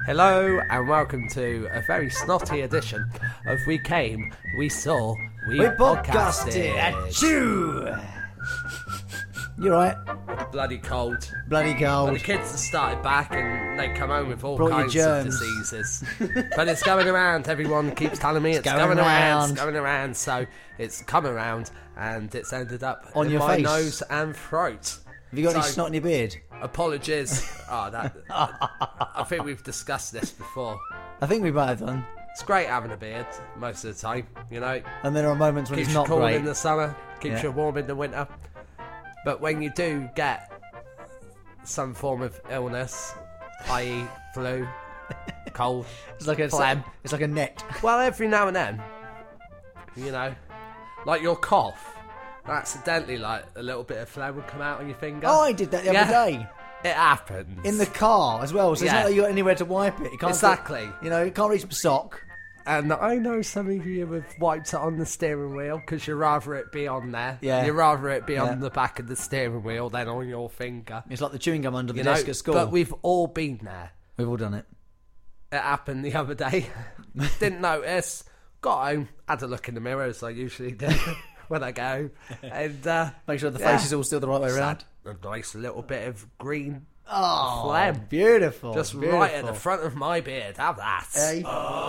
Hello and welcome to a very snotty edition of We Came, We Saw, We Podcasted. Achoo! You're right. Bloody cold. Bloody cold. Well, the kids have started back and they come home with all Brought you kinds of germs. diseases. But it's going around. Everyone keeps telling me it's going around. It's going around. So it's come around and it's ended up On in your my face. nose and throat. Have you got any So- snot in your beard? Apologies. I think we've discussed this before. I think we might have done. It's great having a beard most of the time, you know. And there are moments when Keeps it's you not cool great. in the summer, keeps Yeah. you warm in the winter. But when you do get some form of illness, i.e. flu, cold, It's like a phlegm. It's like a net. well, every now and then, you know, like your cough, accidentally, like a little bit of phlegm would come out on your finger. Oh, I did that the other day. It happens. In the car as well. So it's Yeah. not like you got anywhere to wipe it. You can't Exactly. You know, you can't reach a sock. And I know some of you have wiped it on the steering wheel because you'd rather it be on there. Yeah. You'd rather it be Yeah. on the back of the steering wheel than on your finger. It's like the chewing gum under the You know, desk at school. but we've all been there. We've all done it. It happened the other day. Didn't notice. Got home. Had a look in the mirror as I usually do when I go. And Make sure the yeah. face is all still the right way around. had a nice little bit of green Oh, phlegm. beautiful. just beautiful. right at the front of my beard. Have that. Hey.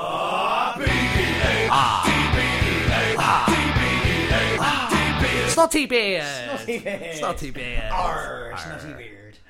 Snotty beard. Snotty beard. Snotty beard. Arr, snotty beard.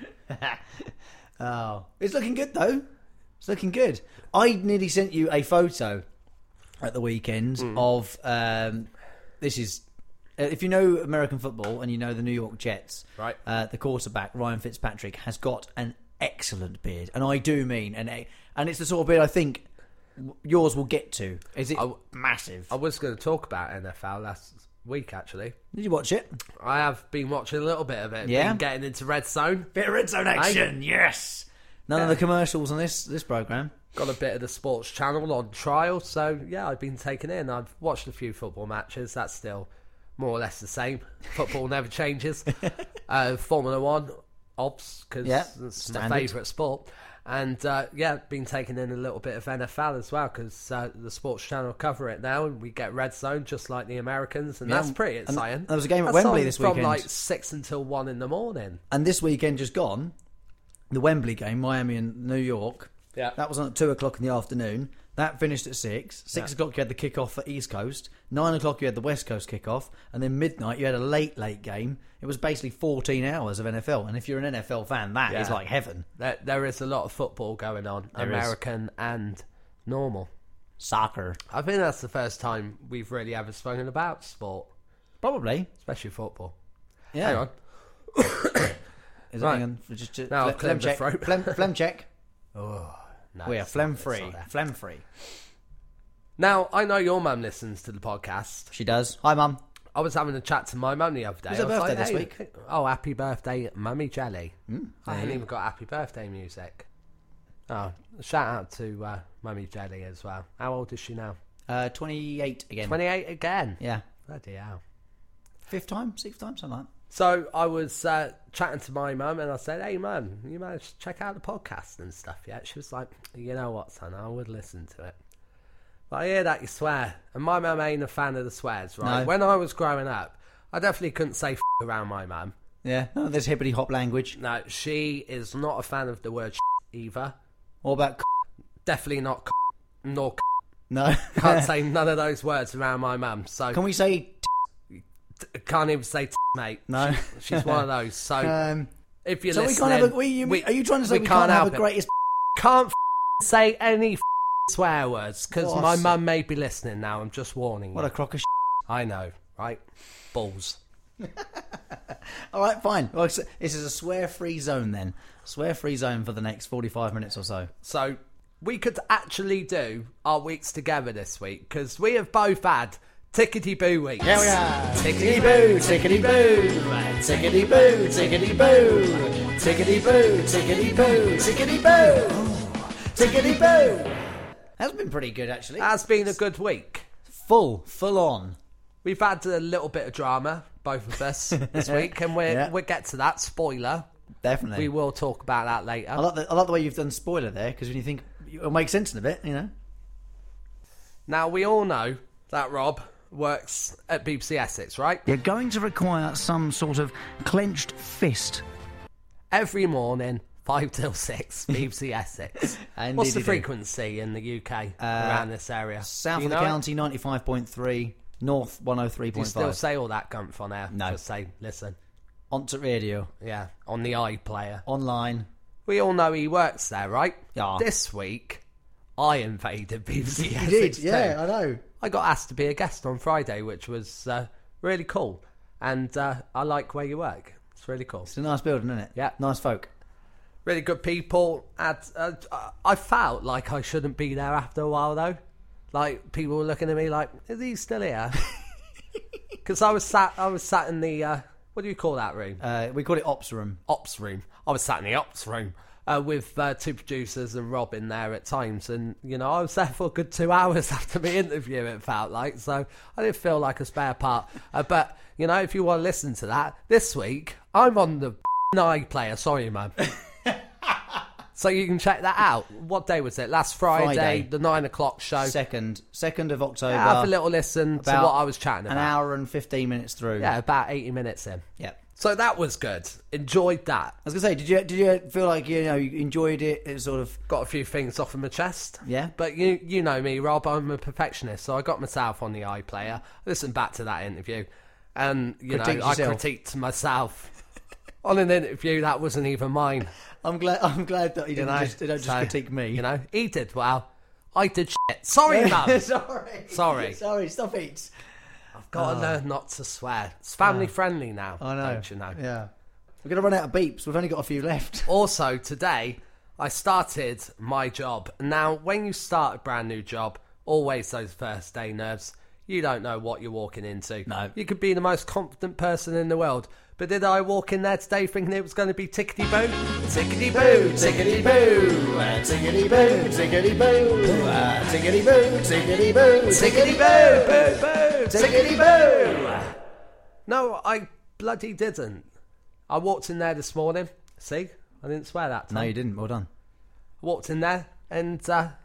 Oh, it's looking good though. It's looking good. I nearly sent you a photo at the weekend of this is if you know American football and you know the New York Jets, Right. The quarterback Ryan Fitzpatrick has got an excellent beard, and I do mean and it's the sort of beard I think yours will get to. Is it massive? I was going to talk about NFL last week, actually. Did you watch it? I have been watching a little bit of it. Yeah? Been getting into Red Zone. Bit of red zone action, yes. None of the commercials on this program. Got a bit of the sports channel on trial, so yeah, I've been taken in. I've watched a few football matches. That's still more or less the same. Football never changes. Formula One, obs, because Yeah, it's my standard. favourite sport. And been taking in a little bit of NFL as well, because the sports channel cover it now, and we get Red Zone just like the Americans, and Yeah, that's pretty and exciting. there was a game at That's Wembley on this from weekend. like 6 until 1 in the morning. And this weekend just gone, the Wembley game, Miami and New York. Yeah. That was on at 2:00 in the afternoon. That finished at 6. 6:00 you had the kickoff for East Coast. 9:00 you had the West Coast kickoff, and then midnight you had a late game. It was basically 14 hours of NFL, and if you're an NFL fan, that is Yeah. like heaven. There is a lot of football going on, There is. American and normal. Soccer, I think that's the first time we've really ever spoken about sport, probably. especially football. Yeah. Hang on. Is Right. hang on, just Now I've cleared the check. throat. Phlegm check. Oh, no, We are it's phlegm not- it's free. not there. Phlegm free. Now, I know your mum listens to the podcast. She does. Hi, Mum. I was having a chat to my mum the other day. It's her I was birthday like, this "Hey, week." Oh, happy birthday, Mummy Jelly. I there haven't you even got happy birthday music. Oh, shout out to Mummy Jelly as well. How old is she now? 28 again. 28 again. Yeah. Bloody hell. Sixth time, something like that. So I was chatting to my mum and I said, "Hey mum, you managed to check out the podcast and stuff yet?" She was like, "You know what, son, I would listen to it. But I hear that you swear." And my mum ain't a fan of the swears, right? No. When I was growing up, I definitely couldn't say around my mum. Yeah, none of this hippity hop language. No, she is not a fan of the word either. What about Definitely not nor no? can't say none of those words around my mum. So Can we say can't even say mate. no? She's one of those. So if you're so we listening, can't have are you trying to say we can't have help a it. greatest? Can't say any swear words because What? my mum may be listening now. I'm just warning What you. a crock of I know, right? Balls. All right, fine. Well, this is a swear-free zone then. Swear-free zone for the next 45 minutes or so. So we could actually do our weeks together this week because we have both had tickety-boo weeks. Here we are. Tickety-boo, tickety-boo, tickety-boo, tickety-boo, tickety-boo, tickety-boo, tickety-boo, tickety-boo. That's been pretty good, actually. That's been a good week. Full on. We've had a little bit of drama, both of us, this week, and we'll get to that. Spoiler. Definitely. We will talk about that later. I like the way you've done spoiler there, because when you think it'll make sense in a bit, you know. Now, we all know that Rob works at BBC Essex, right? You're going to require some sort of clenched fist. Every morning, 5 till 6, BBC Essex. And What's did the he do? frequency in the UK around this area? South Do of you the know it? county, 95.3. North, Do you 103.5. still say all that gumph on air? No. Just say, listen, Onto radio. yeah, on the iPlayer. Online. We all know he works there, right? Yeah. This week, I invaded BBC You Essex did, yeah, too. I know. I got asked to be a guest on Friday, which was really cool. And I like where you work. It's really cool. It's a nice building, isn't it? Yeah. Nice folk. Really good people. I felt like I shouldn't be there after a while, though. Like, people were looking at me like, is he still here? Because I was sat in the, what do you call that room? We call it Ops Room. Ops room. I was sat in the ops room with 2 producers and Rob in there at times, and I was there for a good 2 hours after the interview. It felt like, so I didn't feel like a spare part. But if you want to listen to that this week, I'm on the iPlayer. Sorry, man. So you can check that out. What day was it? Last Friday. The 9 o'clock show. 2nd of October. Yeah, have a little listen to about what I was chatting about. An hour and 15 minutes through. Yeah, about 80 minutes in. Yeah. So that was good. Enjoyed that. I was gonna say, did you feel like you enjoyed it? It sort of Got a few things off of my chest. Yeah. But you know me, Rob, I'm a perfectionist, so I got myself on the iPlayer. I listened back to that interview, and I yourself. critiqued myself on an interview that wasn't even mine. I'm glad that you didn't just critique me. He did well. I did shit. Sorry, man. Sorry. Stop it. I've got to learn not to swear. It's family friendly now. I know. Don't you know? Yeah. We're gonna run out of beeps. We've only got a few left. Also, today, I started my job. Now, when you start a brand new job, always those first day nerves. You don't know what you're walking into. No. You could be the most confident person in the world. But did I walk in there today thinking it was going to be tickety-boo? Tickety-boo, tickety-boo. Tickety-boo, tickety-boo. Tickety-boo, tickety-boo. Tickety-boo, boo, boo, tickety-boo. No, I bloody didn't. I walked in there this morning. See? I didn't swear that time. No, you didn't. Well done. I walked in there and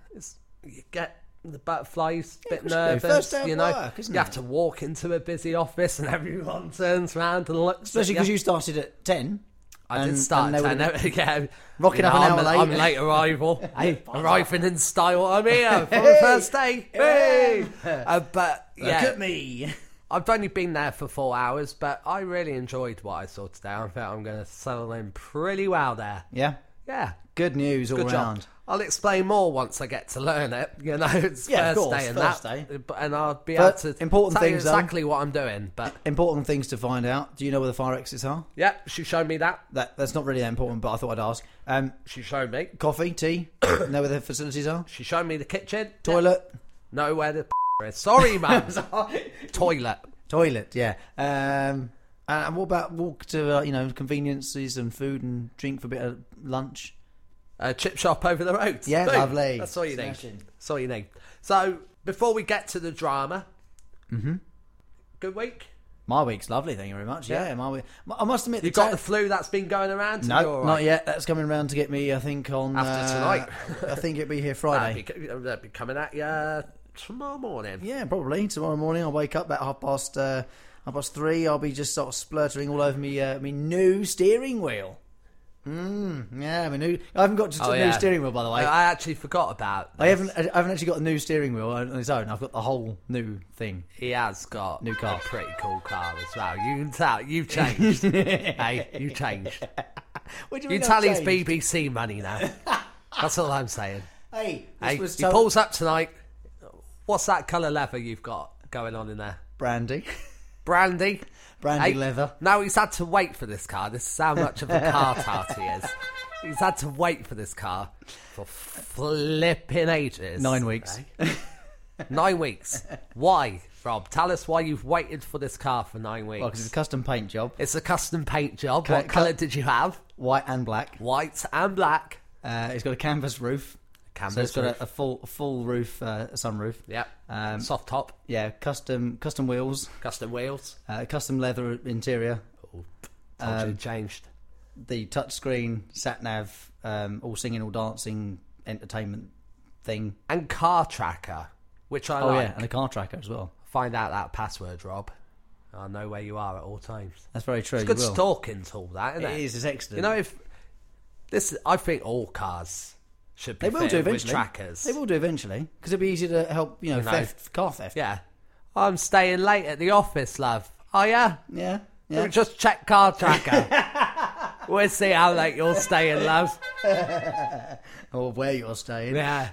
you get the butterflies, a bit of course you do. nervous. First day of work, isn't you it? have to walk into a busy office and everyone turns around and looks. Especially because you started at 10. I did start and at 10 again. Rocking up an hour late. I'm a late arrival. Arriving in style. I'm here for the first day. Hey! But yeah, Look at me. I've only been there for 4 hours, but I really enjoyed what I saw today. I felt I'm going to settle in pretty well there. Yeah. Yeah. Good news all Good round. job. I'll explain more once I get to learn it. It's Yeah, of first course, day and first that, day. and I'll be But able to important tell you things, though. exactly what I'm doing. But Important things to find out. Do you know where the fire exits are? yeah, she showed me that. That's not really that important, but I thought I'd ask. She showed me. Coffee, tea. Know where the facilities are? She showed me the kitchen. Toilet. Know where the is. Sorry, man. Toilet. Toilet, yeah. And what about walk to conveniences and food and drink for a bit of lunch? Chip shop over the road. Yeah, Boom. lovely. That's all you Smashing. need. That's all you need. So before we get to the drama, good week. My week's lovely, thank you very much. Yeah, my week. I must admit, You got the flu that's been going around? No, You're all right? not yet. That's coming around to get me. I think on After tonight. I think it'll be here Friday. That'll be coming at you tomorrow morning. Yeah, probably tomorrow morning. I'll wake up at 3:30. I'll be just sort of splurtering all over me new steering wheel. Yeah, I haven't got a new steering wheel, by the way. I actually forgot about this. I haven't actually got a new steering wheel on its own. I've got the whole new thing. He has got New car. a pretty cool car as well. You can tell you've changed. Hey, you've changed. What do You mean tell I've he's changed? BBC money now. That's all I'm saying. Hey, Hey, was he pulls up tonight. What's that colour leather you've got going on in there? brandy. Brandy. Brandy leather. No, he's had to wait for this car. This is how much of a car tart he is. He's had to wait for this car for flipping ages. 9 weeks. 9 weeks. Why, Rob? Tell us why you've waited for this car for 9 weeks. Well, because it's a custom paint job, It's a custom paint job. Cut- What colour did you have? white and black. White and black. It's got a canvas roof. Canvas So it's got roof. a full roof, sunroof. Yep. Um, Soft top. Yeah, custom wheels, Custom wheels. custom leather interior. Told you changed. The touchscreen, sat nav, all singing, all dancing, entertainment thing. And car tracker, which I Oh like. yeah, and a car tracker as well. Find out that password, Rob. I'll know where you are at all times. That's very true. It's you a good will. stalking tool, that, isn't it? It is. It's excellent. You know, if this, I think all cars should be they will do fitted with eventually. trackers. They will do eventually because it'll be easy to help. You know, car theft. Yeah. I'm staying late at the office, love. Oh, yeah? Yeah. Yeah. Just check car tracker. We'll see how late you're staying, love. Or where you're staying. Yeah.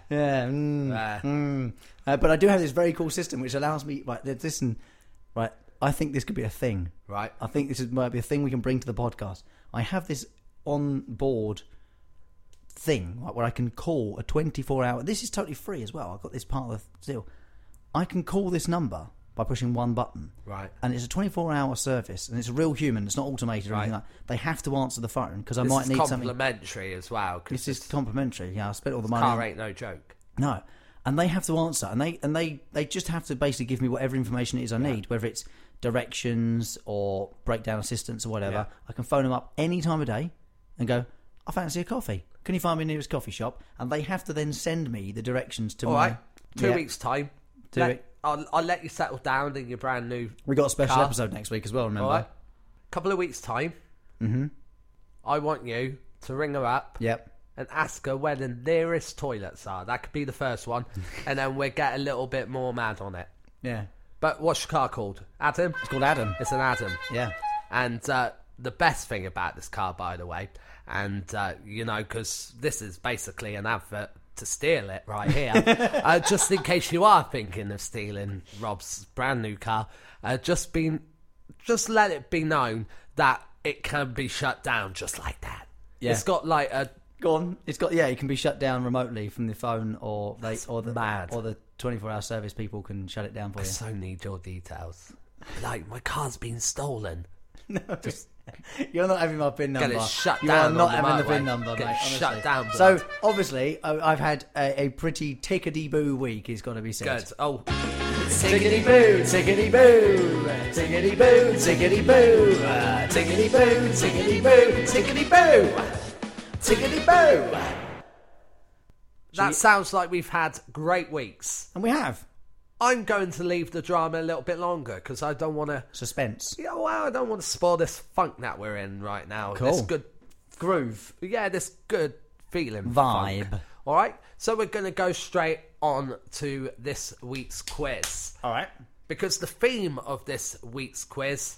Yeah. But I do have this very cool system which allows me. Right, listen. Right, I think this could be a thing. Right. I think might be a thing we can bring to the podcast. I have this on board thing where I can call a 24-hour. This is totally free as well. I've got this part of the deal. I can call this number by pushing one button. Right. And it's a 24-hour service, and it's a real human. It's not automated or anything like that. They have to answer the phone because I might need something. Complimentary as well. This is complimentary. Yeah, I spent all the money. Car ain't no joke. No. And they have to answer, and they just have to basically give me whatever information it is I need, whether it's directions or breakdown assistance or whatever. Yeah. I can phone them up any time of day and go, I fancy a coffee. Can you find me the nearest coffee shop? And they have to then send me the directions to All my... right. 2 weeks' time. I'll let you settle down in your brand new We got a special car. episode next week as well, remember? All right. Couple of weeks' time. Mm-hmm. I want you to ring her up. Yep. And ask her where the nearest toilets are. That could be the first one. And then we'll get a little bit more mad on it. Yeah. But what's your car called? Adam? It's called Adam. It's an Adam. Yeah. And the best thing about this car, by the way, and, you know, because this is basically an advert to steal it right here, just in case you are thinking of stealing Rob's brand new car, just let it be known that it can be shut down just like that. Yeah. It's got like a... Go on. It's got it can be shut down remotely from the phone or the 24-hour service people can shut it down for I you. so need your details. Like, my car's been stolen. No, you're not having my PIN number. Get it shut you down are not on the having the motorway. PIN number, Get mate. it Honestly. shut down, So blood. obviously, I've had a pretty tickety-boo week. It's got to be said. Good. Oh, Tickety-boo, tickety-boo, tickety-boo, tickety-boo, tickety-boo, tickety-boo, tickety-boo, tickety-boo. that sounds like we've had great weeks. And we have I'm going to leave the drama a little bit longer because I don't want to. suspense. Yeah, well, I don't want to spoil this funk that we're in right now. Cool. This good groove. Yeah, this good feeling. Vibe. Funk. All right. So we're going to go straight on to this week's quiz. All right. Because the theme of this week's quiz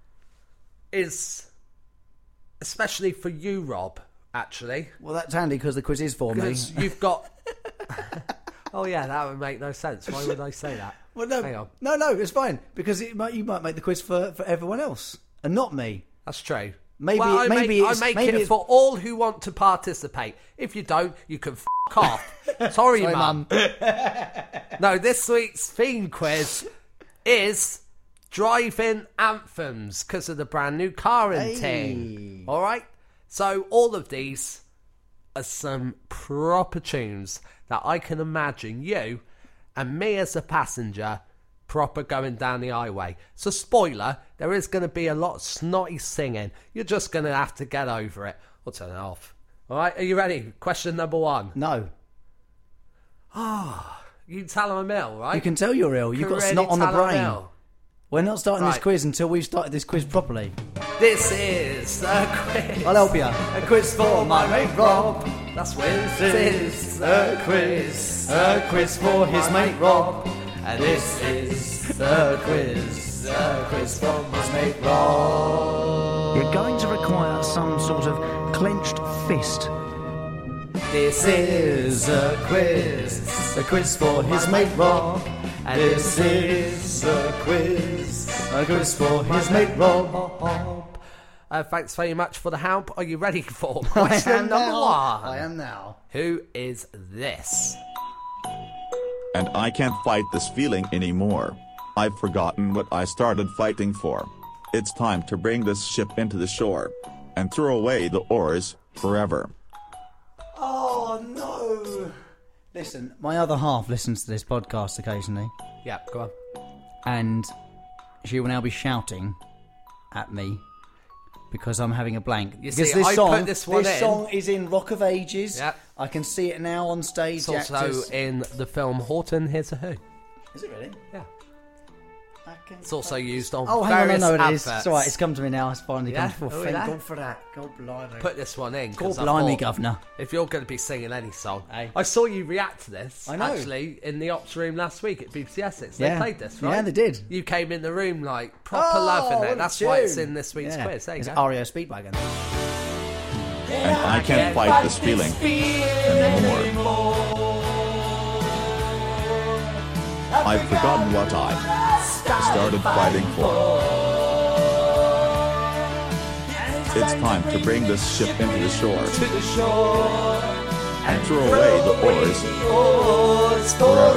is, especially for you, Rob, actually. Well, that's handy because the quiz is for me. Because you've got... Oh, yeah, that would make no sense. Why would I say that? Well, no, Hang on. no, it's fine because you might make the quiz for everyone else and not me. That's true. Maybe- well, I maybe make, it's- I make maybe it it's- for all who want to participate. If you don't, you can f*** off. Sorry, Mum. No, this week's theme quiz is driving anthems because of the brand new car in ting. All right? So all of these are some proper tunes that I can imagine you and me as a passenger proper going down the highway. So spoiler, there is going to be a lot of snotty singing. You're just going to have to get over it or turn it off. All right, are you ready? Question number 1. No. You can tell I'm ill, right? You can tell you're ill. You've got Can snot really on the tell I'm brain. ill. We're not starting this Right. quiz until we've started this quiz properly. This is a quiz. I'll help you. A quiz for my mate Rob. That's what This is a quiz for his mate Rob. And this is A quiz for his mate Rob. You're going to require some sort of clenched fist. This Is a quiz for his mate Rob. And This is a quiz for his mate Rob. Thanks very much for the help. Are you ready for question number 1? I am now. Who is this? And I can't fight this feeling anymore. I've forgotten what I started fighting for. It's time to bring this ship into the shore and throw away the oars forever. Oh no! Listen, my other half listens to this podcast occasionally, Yeah, go on. and she will now be shouting at me because I'm having a blank. You because see, I put this one in. song is in Rock of Ages. Yep. I can see it now on stage. It's also in the film Horton Hears a Who. Is it really? Yeah. I can It's also used on Oh, hang on, I various know what it is. adverts. It's all right, it's come to me now. It's finally Yeah? come to me. Oh, Thank yeah? God for that. God blimey. Put this one in. God 'cause I blimey, thought, Governor. if you're going to be singing any song, Hey. I saw you react to this. I know. Actually, in the ops room last week at BBC Essex, they Yeah. played this, right? Yeah, they did. You came in the room like proper Oh, loving what it. a That's why it's tune. in this week's Yeah. quiz. There you It's go. REO Speedwagon. And I can't fight this feeling anymore. I've forgotten what I started fighting for. It's time to bring this ship into the shore and throw away the oars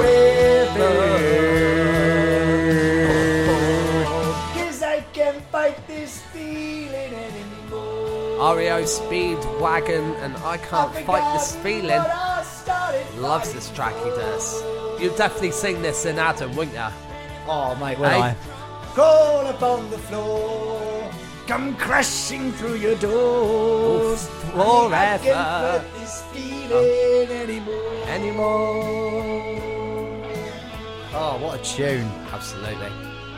Cause I can't fight this feeling anymore. REO Speedwagon and I Can't Fight This Feeling. Loves this track, he does. You'd definitely sing this in Adam, wouldn't you? Oh, mate, will Hey. I? Crawl upon the floor, come crashing through your doors. Forever. I can't fight this feeling anymore. Oh, what a tune. Absolutely.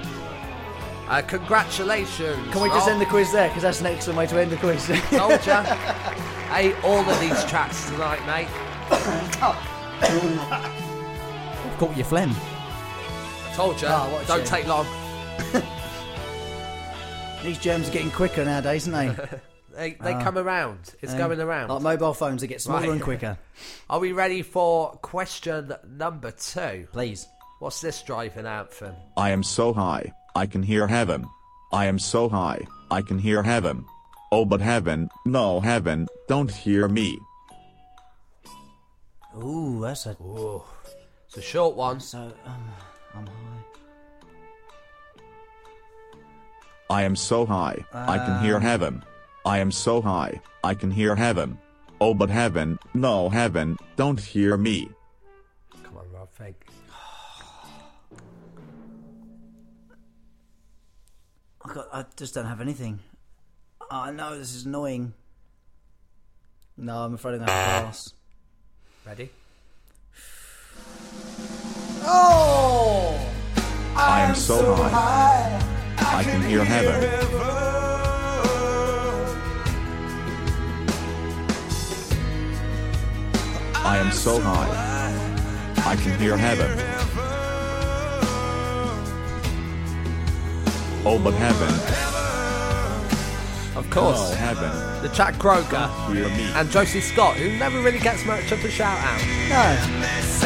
Congratulations. Can we just Rob. end the quiz there? Because that's an excellent way to end the quiz. Told ya. Hey, all of these tracks tonight, mate. Caught your phlegm. Told ya. Oh, what a Don't shame. take long. These germs are getting quicker nowadays, aren't they? They come around. It's going around. Like mobile phones, they get smaller Right. and quicker. Are we ready for question number 2? Please. What's this driving anthem? I am so high, I can hear heaven. I am so high, I can hear heaven. Oh, but heaven, no heaven, don't hear me. Ooh, that's a... Ooh, it's a short one. So, I'm high. I am so high, I can hear heaven. I am so high, I can hear heaven. Oh, but heaven, no heaven, don't hear me. Come on, Rob, think. I just don't have anything. I know this is annoying. No, I'm afraid I'm going to pass. Ready? Oh! I am so high, I can hear heaven. I am so high, I can hear heaven. Oh, but heaven, Of course. no heaven, The Chad Kroger hear me. and Josie Scott, who never really gets much of a shout out. No.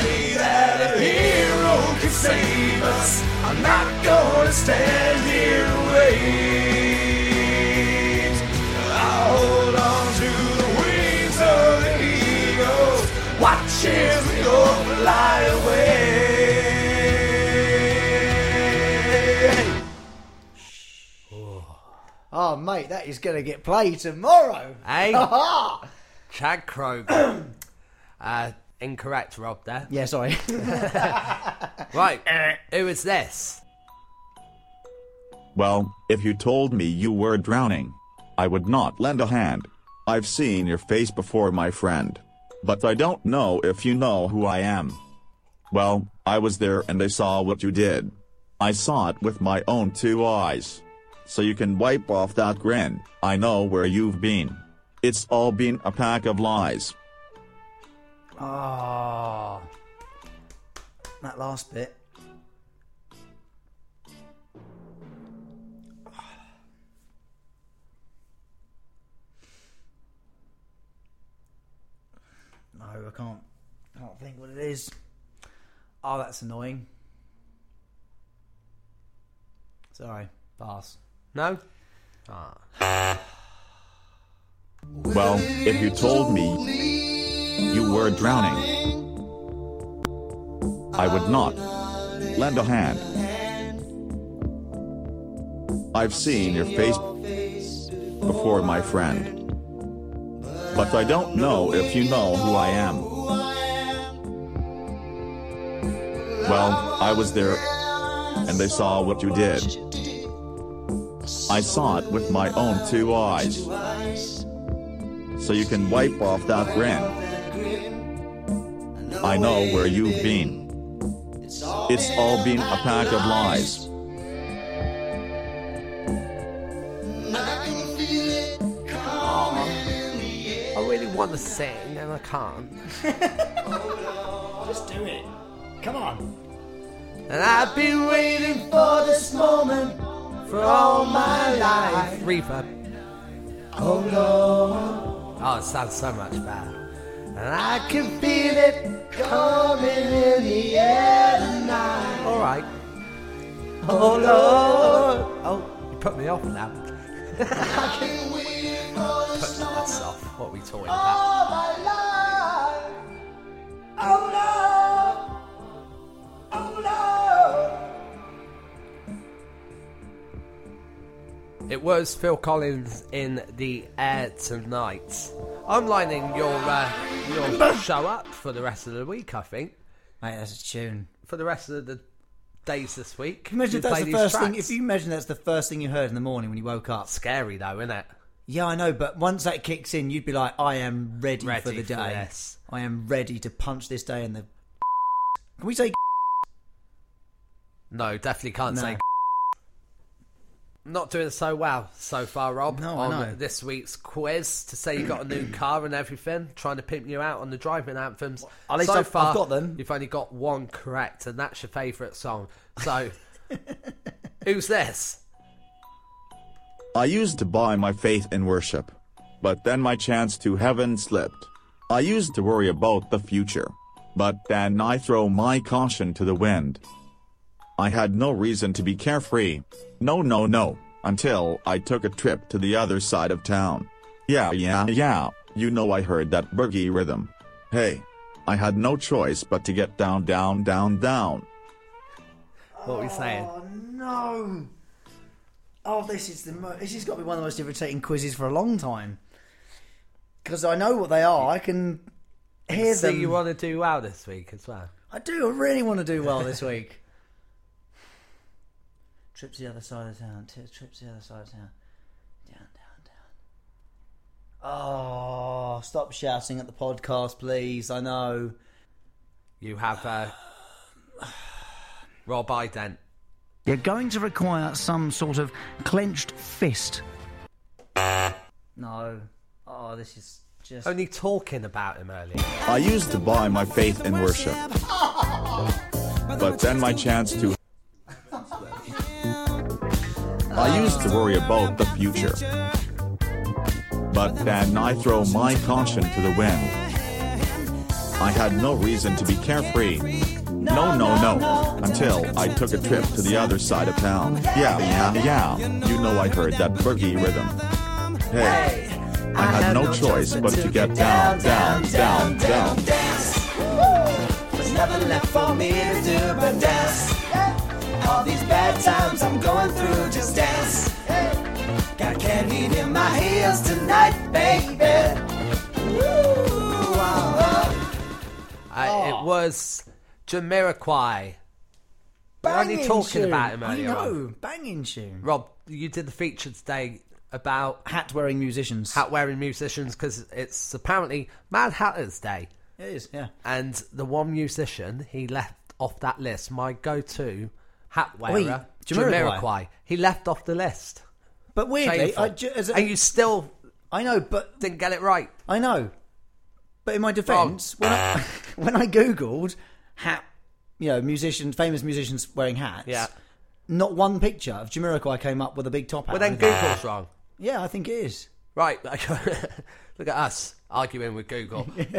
Oh, mate, that is going to get played tomorrow. Hey? Ha-ha! Chad Kroger. Incorrect, Rob, there. Yeah, sorry. Right, who is this? Well, if you told me you were drowning, I would not lend a hand. I've seen your face before, my friend. But I don't know if you know who I am. Well, I was there and I saw what you did. I saw it with my own 2 eyes. So you can wipe off that grin. I know where you've been. It's all been a pack of lies. Oh, that last bit. No, I can't think what it is. Oh, that's annoying. Sorry, pass. No? Well, if you told me you were drowning, I would not lend a hand. I've seen your face before, my friend. But I don't know if you know who I am. Well, I was there and I saw what you did. I saw it with my own 2 eyes. So you can wipe off that grin. I know where you've been. It's all been a pack of lies. I really want to sing and I can't. Just do it. Come on. And I've been waiting for this moment for all my life. Reverb. Oh Lord. Oh, it sounds so much better. And I can feel it coming in the air tonight. All right. Oh Lord. Oh, you put me off now. Put us off. What are we talking about? All my life. Oh Lord. Oh Lord. It was Phil Collins in the air tonight. I'm lining your show up for the rest of the week, I think. Mate, that's a tune. For the rest of the days this week. Imagine if that's play the these first thing. tracks. If you imagine that's the first thing you heard in the morning when you woke up. Scary though, isn't it? Yeah, I know, but once that kicks in, you'd be like, I am ready for the for day. this. I am ready to punch this day in the... Can we say... No, definitely can't No. say. Not doing so well so far, Rob. No, I on know. this week's quiz to say you got a new car and everything, trying to pimp you out on the driving anthems. At least so I've far, got them. You've only got one correct, and that's your favourite song. So, who's this? I used to buy my faith in worship. But then my chance to heaven slipped. I used to worry about the future. But then I throw my caution to the wind. I had no reason to be carefree. No, until I took a trip to the other side of town. Yeah, you know I heard that boogie rhythm. Hey, I had no choice but to get down. What are we saying? Oh, no. Oh, this has got to be one of the most irritating quizzes for a long time. Because I know what they are. I can hear So them. you want to do well this week as well? I do. I really want to do well this week. Trip to the other side of town. Trip to the other side of town. Down. Oh, stop shouting at the podcast, please. I know. You have Rob Ident. You're going to require some sort of clenched fist. No. Oh, this is just... Only talking about him earlier. I used to buy my faith in worship. But then my chance to... I used to worry about the future. But then I throw my caution to the wind. I had no reason to be carefree. No, until I took a trip to the other side of town. Yeah, you know I heard that boogie rhythm. Hey, I had no choice but to get down. There's nothing left for me to do but dance. All these bad times I'm going through, just dance. Got candy in my heels tonight, baby. It was Jamiroquai. We're only talking about him earlier I know, on. banging tune. Rob, you did the feature today about Hat-wearing musicians. hat-wearing musicians because it's apparently Mad Hatter's Day. It is, yeah. And the one musician he left off that list, my go-to hat wearer, Jamiroquai, he left off the list. But weirdly, Shameful. And you still I know, but didn't get it right. I know. But in my defence, when I googled famous musicians wearing hats, Yeah. not one picture of Jamiroquai came up with a big top hat. Well, then Google's wrong. Yeah, I think it is. Right. Look at us arguing with Google. You're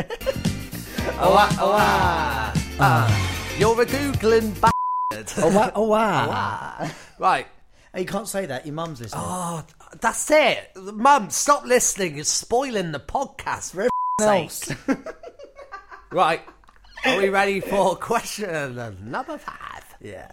a Googling bastard. Oh wow. Right. Hey, you can't say that. Your mum's listening. Oh, that's it. Mum, stop listening. You're spoiling the podcast. For else. Right. Are we ready for question number 5? Yeah.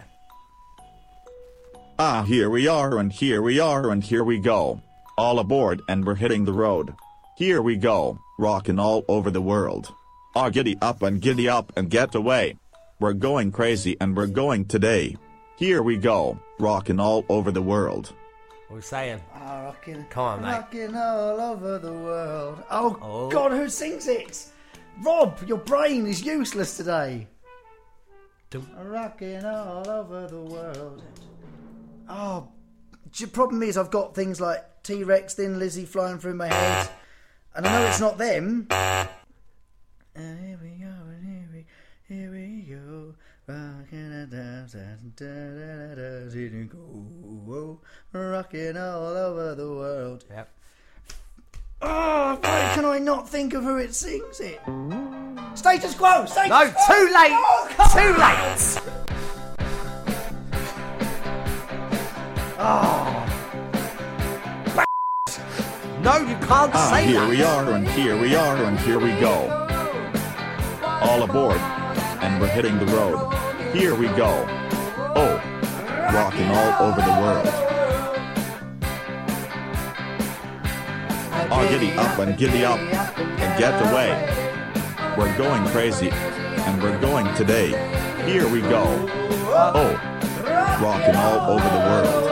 Here we are and here we go. All aboard and we're hitting the road. Here we go, rockin' all over the world. Giddy up and get away. We're going crazy and we're going today. Here we go, rockin' all over the world. What are we saying? Oh, rocking. Come on, mate. Rocking all over the world. Oh, Oh. God, who sings it? Rob, your brain is useless today. Rocking all over the world. Oh, the problem is I've got things like T-Rex, Thin Lizzy flying through my head. And I know it's not them. And here we go, and here we go. Rocking rocking all over the world. Yep. Oh, why can I not think of who it sings it? Status Quo! Status No, Quo! too late! Oh, come Too on. late! Oh, No, you can't say Here that. we are, and here we are, and here we go. All aboard, and we're hitting the road. Here we go. Oh, rocking all over the world. Oh, giddy up and giddy up, and get away. We're going crazy, and we're going today. Here we go. Oh, rocking all over the world.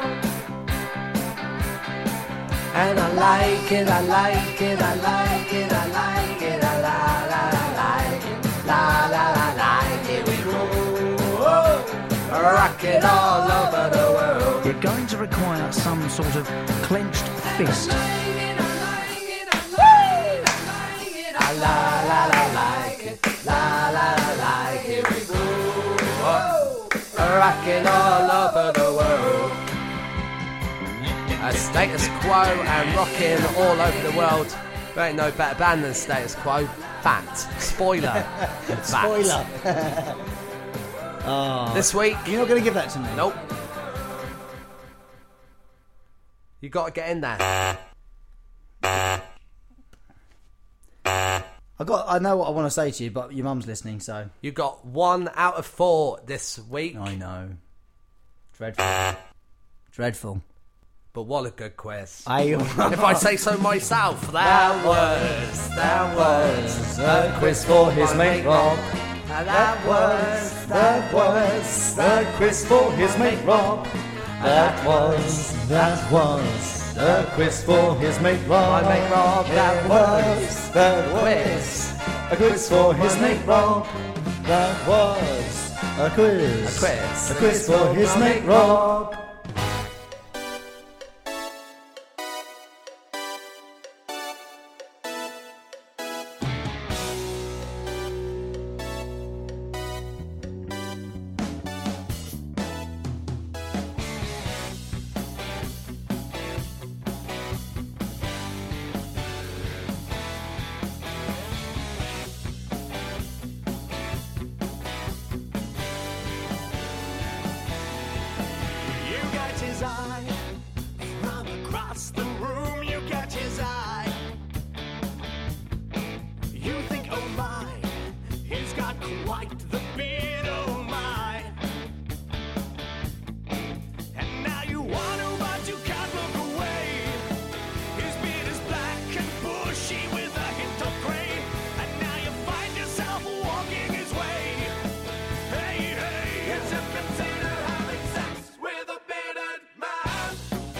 And I like it, I like it, I like it, I like it, I like it, la la la like it, we go, rock it all over the world. You're going to require some sort of clenched fist. La la la like it, la la la like it, we go, rock it all over the world. Status Quo and rocking all over the world. There ain't no better band than Status Quo. Fact. Spoiler. Fact. spoiler. Oh, This week, you're not going to give that to me? nope. You got to get in there. I know what I want to say to you, but your mum's listening, so. You got 1 out of 4 this week. I know. Dreadful. Dreadful. But what a good quiz. If If I say so myself, that was a quiz for his mate Rob. That was the quiz for his mate Rob. That was the quiz for his mate Rob. My mate Rob, that was the quiz. A quiz for his mate Rob. That was a quiz. A quiz. A quiz for his mate Rob. You got his eye from across the room. You got his eye. You think, oh my, he's got quite the beard, oh my. And now you want to, but you can't look away. His beard is black and bushy with a hint of gray. And now you find yourself walking his way. Hey, hey, it's a potato having sex with a bearded man.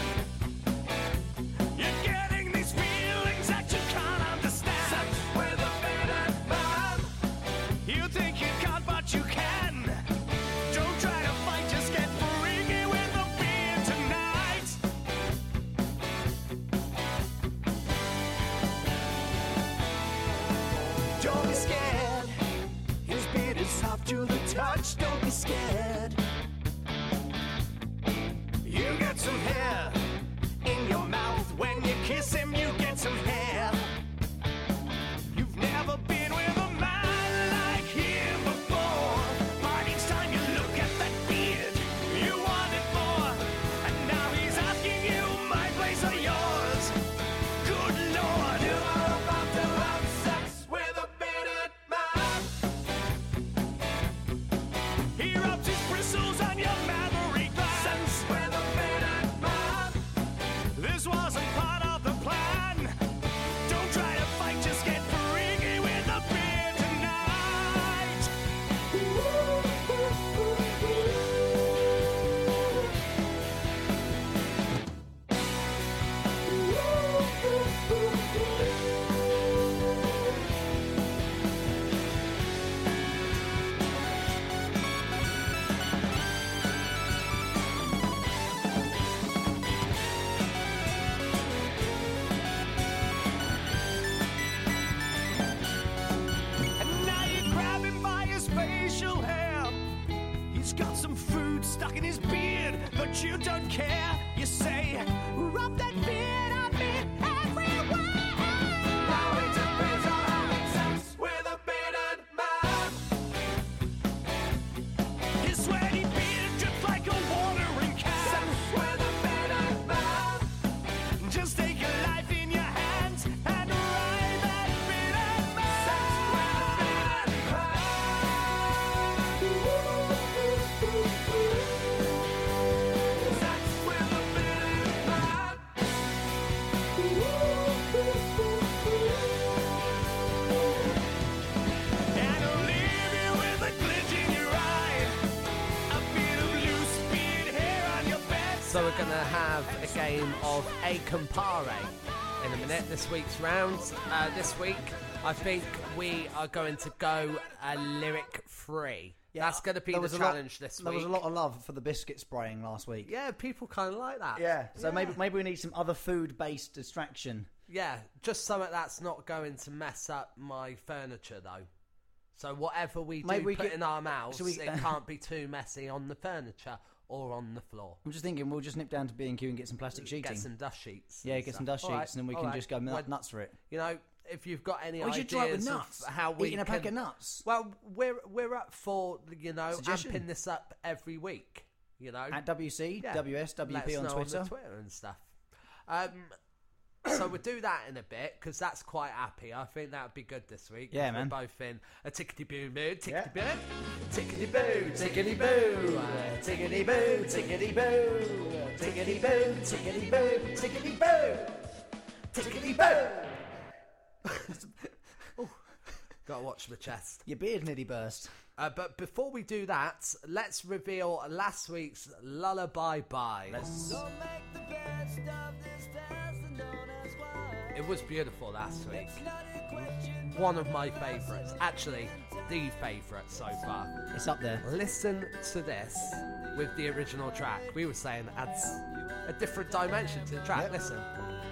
You're getting these feelings that you can't understand. Sex with a bearded man. You think you can't, but you can. Don't try to fight, just get freaky with a beard tonight. Don't be scared. His beard is soft to the touch. Don't be scared. You get some hair in your mouth when you kiss him. You get some hair. You've never been with a man like him before, but each time you look at that beard, you want it more. And now he's asking you, my place or yours? Good Lord, you are about to have sex with a bearded man. He rubs his bristles stuck in his beard, but you don't care. You say, rub that beard on me everywhere. Now it depends on having sex with a bearded man. His sweaty beard drips like a watering can. Sex with a bearded man. Just take your life in your hands and ride that bearded man. Sex with a bearded man. Sex with a bearded man. And I'll leave you with a glint in your eye, a bit of loose beard hair on your bed. So we're going to have a game of A Compare in a minute, this week's rounds. This week, I think we are going to go lyric free. That's going to be the challenge this week. There was a lot of love for the biscuit spraying last week. Yeah, people kind of like that. Yeah, so maybe we need some other food-based distraction. Yeah, just something that's not going to mess up my furniture, though. So whatever we do Maybe we put could- in our mouths, should we- it can't be too messy on the furniture or on the floor. I'm just thinking we'll just nip down to B&Q and get some plastic sheeting. Get some dust sheets. Yeah, and get stuff. some dust All sheets, right, and then we all can right. just go Well, nuts for it. You know, if you've got any We ideas should try it with nuts. of how we Eating a can... pack of nuts. Well, we're up for, you know, Suggestion. amping this up every week. You know, At WC, Yeah. WS, Let WP us on know Twitter. the Twitter and stuff. So we'll do that in a bit because that's quite happy. I think that would be good this week. Yeah, 'cause man. We're both in a tickety-boo mood. Tickety-boo. Yeah. Tickety-boo. Tickety-boo. Tickety-boo. Tickety-boo. Tickety-boo. Tickety-boo. Tickety-boo. Tickety-boo. Gotta watch my chest. Your beard nearly burst. But before we do that, let's reveal last week's Lullaby Bye. Don't make the best of this test and don't ask why. It was beautiful last week. It's not a question. One of my favourites. Actually, the favourite so far. It's up there. Listen to this with the original track. We were saying adds a different dimension to the track. Yep. Listen.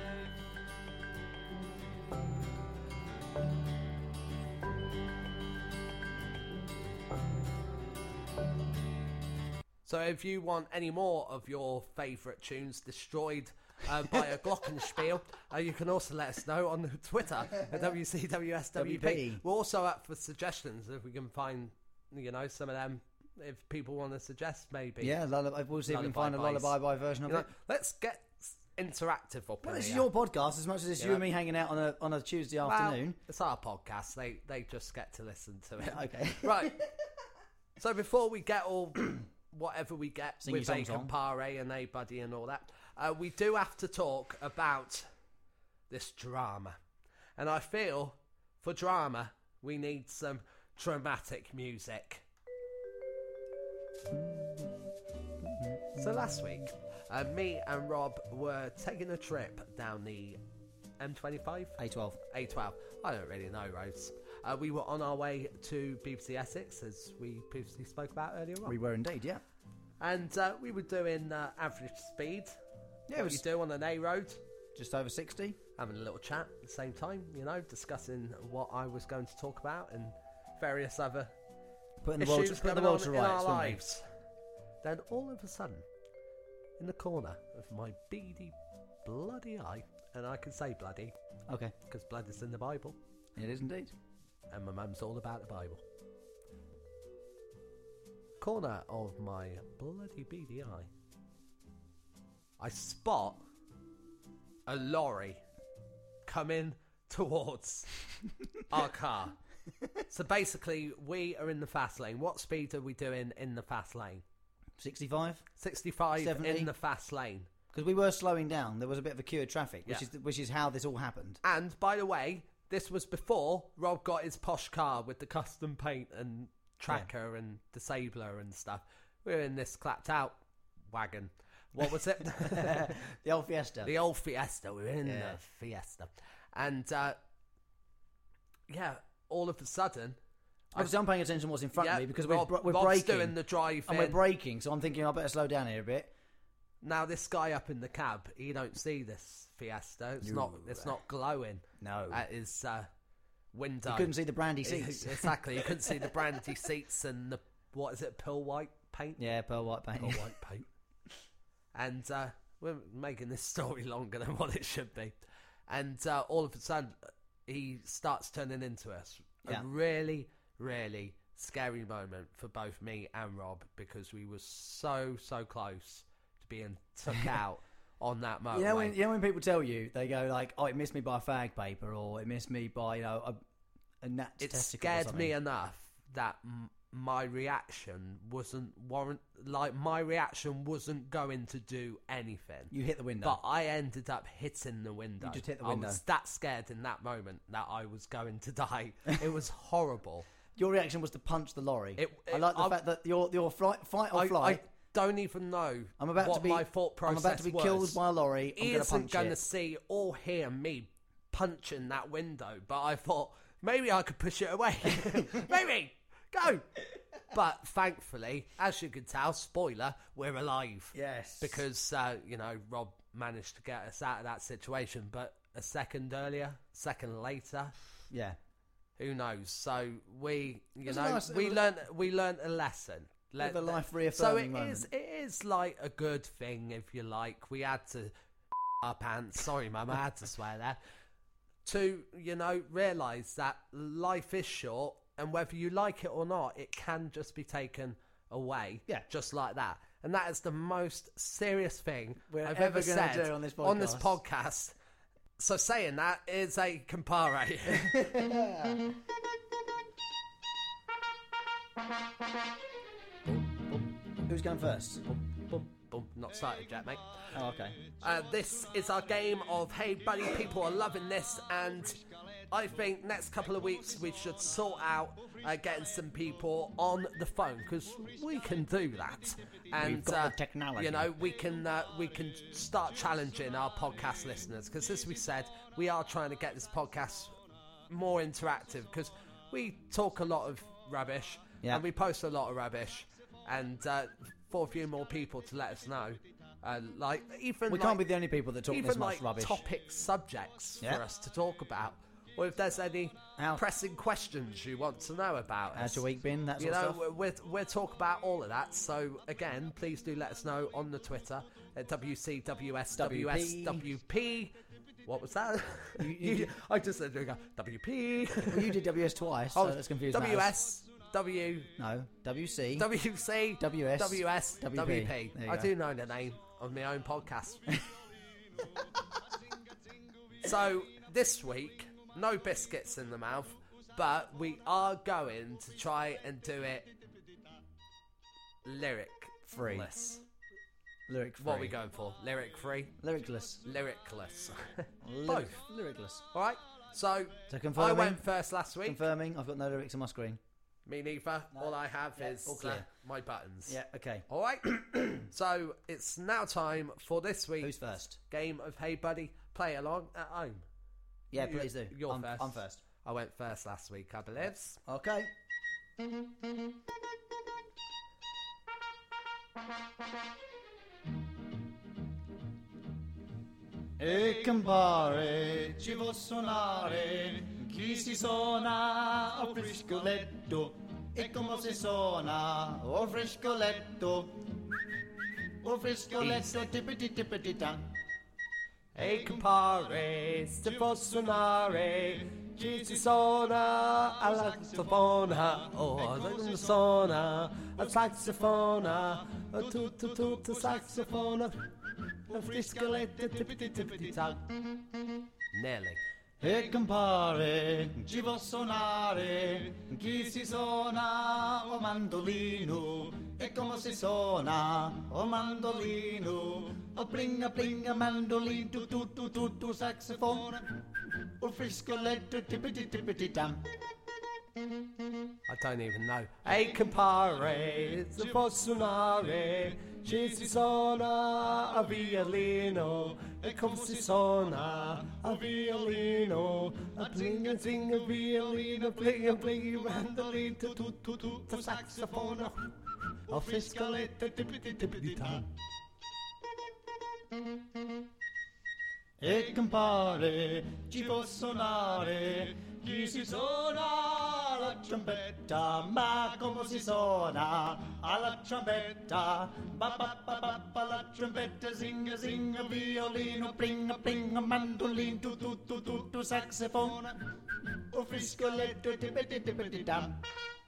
So if you want any more of your favourite tunes destroyed by a glockenspiel, you can also let us know on the Twitter at WCWSWP. WP. We're also up for suggestions if we can find, you know, some of them. If people want to suggest, maybe. Yeah, we'll see if we can find a Lullaby lullaby by version of You know, it. let's get interactive up Well, in this is here. your podcast as much as it's you and me hanging out on a Tuesday Well, afternoon. it's our podcast. They just get to listen to it. Okay. Right. So before we get all whatever we get Sing your with A songs on. Compare and A Buddy and all that, we do have to talk about this drama. And I feel for drama we need some dramatic music. So last week, me and Rob were taking a trip down the M25? A12. A12. I don't really know roads. We were on our way to BBC Essex, as we previously spoke about earlier on. We were indeed, yeah. And we were doing average speed. Yeah, What it was you do on an A road. just over 60. Having a little chat at the same time, you know, discussing what I was going to talk about and various other Putting the world, issues putting the going world on to in rights, our weren't we? lives. Then all of a sudden, in the corner of my beady bloody eye, and I can say bloody Okay, because blood is in the Bible, it is indeed. and my mum's all about the Bible. Corner of my bloody beady eye, I spot a lorry coming towards our car. So basically, we are in the fast lane. What speed are we doing in the fast lane? 65? 65 70. in the fast lane. Because we were slowing down. There was a bit of a queue of traffic, Yeah. which is how this all happened. And by the way, this was before Rob got his posh car with the custom paint and tracker and disabler and stuff. We were in this clapped out wagon. What was it? The old Fiesta. The old Fiesta. We were in Yeah. the Fiesta. And yeah, all of a sudden, Obviously, I'm paying attention to what's in front yeah, of me because Rob, we're Rob's braking. doing the drive and we're braking, so I'm thinking I better slow down here a bit. Now this guy up in the cab, he don't see this Fiesta. It's not glowing. No. At his window. You couldn't see the brandy seats. Exactly. You couldn't see the brandy seats and the what is it, pearl white paint. Yeah, pearl white paint. Pearl white paint. And we're making this story longer than what it should be. And all of a sudden, he starts turning into us. Yeah. A really, really scary moment for both me and Rob, because we were so close to being took out on that motorway. You know when people tell you, they go like, "Oh, it missed me by a fag paper," or "It missed me by a gnat's It testicle," or scared something. me enough that my reaction wasn't my reaction wasn't going to do anything. You hit the window. But I ended up hitting the window. You just hit the window. I was that scared in that moment that I was going to die. It was horrible. Your reaction was to punch the lorry. I I like the fact that your fight or flight. I don't even know I'm about what to be. my thought process I'm about to be was. killed by a lorry. I'm He going to isn't punch going to it. see or hear me punching that window, but I thought maybe I could push it away. Maybe go. But thankfully, as you could tell, spoiler, we're alive. Yes. Because Rob managed to get us out of that situation, but a second later, Yeah. who knows? So we was nice. learned a lesson. Bit of a life So reaffirming moment. it is like a good thing, if you like. We had to our pants. Sorry, Mum, I had to swear there. To realise that life is short, and whether you like it or not, it can just be taken away. Yeah. Just like that. And that is the most serious thing We're I've ever ever gonna said do on this this podcast. So saying that is a Campari. Who's going first? Boom, boom. Not started yet, mate. Oh, okay. This is our game of Hey Buddy. People are loving this, and I think next couple of weeks we should sort out getting some people on the phone, because we can do that. And We've got the technology. we can start challenging our podcast listeners, because as we said, we are trying to get this podcast more interactive, because we talk a lot of rubbish, Yeah. and we post a lot of rubbish, and for a few more people to let us know, We can't be the only people that talk even this much like rubbish. topic subjects Yeah. for us to talk about, or if there's any pressing questions you want to know about How's us. your week been? That sort of stuff. We'll talk about all of that. So again, please do let us know on the Twitter at WCWSWSWP. What was that? I just said WP. Well, you did WS twice, so that's confusing. No, WC. WC WS WP. There you I go. do know the name of my own podcast. So this week, no biscuits in the mouth, but we are going to try and do it lyric Free. Lyric free. What are we going for? Lyric free? Lyricless. Lyricless. Both. Lyricless. All right. So confirming- I went first last week. Confirming, I've got no lyrics on my screen. Me neither. All I have is all clear. my buttons. Yeah, okay. All right. So it's now time for this week's Who's first? game of Hey Buddy. Play along at home. Yeah, please do. You're I'm first. I'm first. I went first last week, I believe. Okay. E compare, ci può suonare, chi si suona o frescoletto, e come si suona o frescoletto, tippity tippity ta. E compare, si può suonare, ci si suona alla saxofona, alla suona, al saxofona, tutto saxofona, a friscoletta, tippity ta. Nearly. E compare, ci può suonare, chi si suona o mandolino, e come si suona o mandolino, o plinga plinga mandolino, tu saxofono, o friscoletto tippity tippity tam. I don't even know. E compare, si può suonare, ci si suona a violino, e come si suona a violino, a plinga zinga violino, plinga plinga mandolino, tutto saxofono, a friscoletta tippity tippity ta. E compare, ci può suonare, chi si suona la trombetta, ma come si suona alla trombetta? Ba ba ba ba ba la trombetta, zinga zinga, violino, plinga plinga, mandolin, tu tu tu tu tu, saxofone, un friscoletto, tippeti tippeti tam.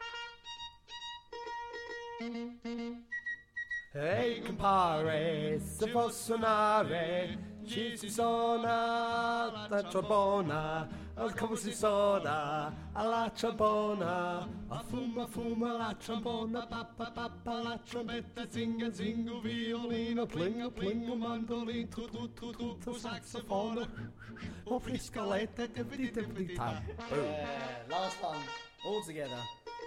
Ehi compare, se posso suonare, ci si suona la trombona, come si suona alla trombona, a fuma la trombona, pappa pappa la trombetta, zinga zinga, violino, plinga plinga, mandolin, tu tu tu tu tu, saxofone, un friscoletto, tippity tippity tam. Yeah, last one. All together.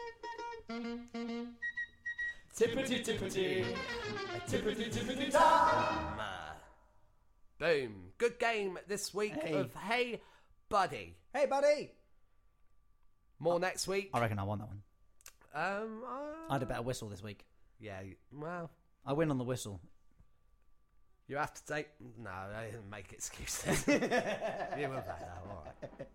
Tippity tippity, tippity tippity tam. Boom. Good game this week Hey. of Hey Buddy. Hey, buddy. More next week. I reckon I won that one. I I had a better whistle this week. yeah, well, I win on the whistle. you have to take... No, I didn't make excuses. You were better, all right.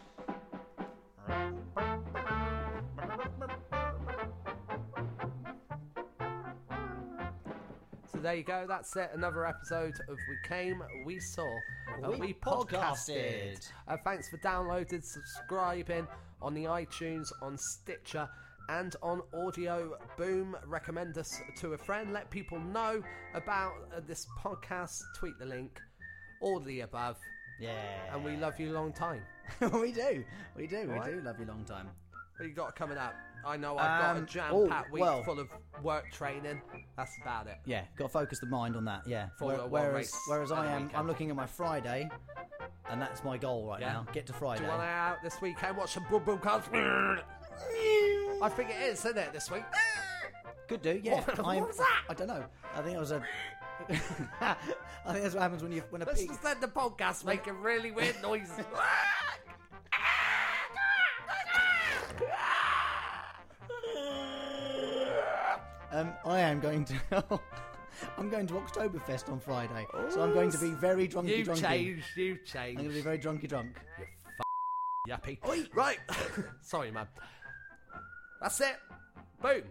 So there you go, that's it. Another episode of We Came, We Saw, and we podcasted. Thanks for downloading, subscribing on the iTunes, on Stitcher, and on Audio Boom. Recommend us to a friend. Let people know about this podcast. Tweet the link. All the above. Yeah. And we love you long time. we do. We do. Right. We do love you long time. What you got coming up? I know I've got a jam-packed week full of work training. That's about it. Yeah, got to focus the mind on that. Yeah. Formula One race whereas I every am, weekend. I'm looking at my Friday, and that's my goal right Yeah. now. Get to Friday. Do you want to out this weekend? Watch some broadcast. I think it is, isn't it, this week? Could do. Yeah. What was that? I don't know. I think it was a. I think that's what happens when a Let's pig. just let the podcast make a really weird noise. I am going to. I'm going to Oktoberfest on Friday, so I'm going to be very drunky. You drunky. changed. You I'm going to changed. be very drunky drunk. Yuppie. Right. Sorry, man. That's it. Boom.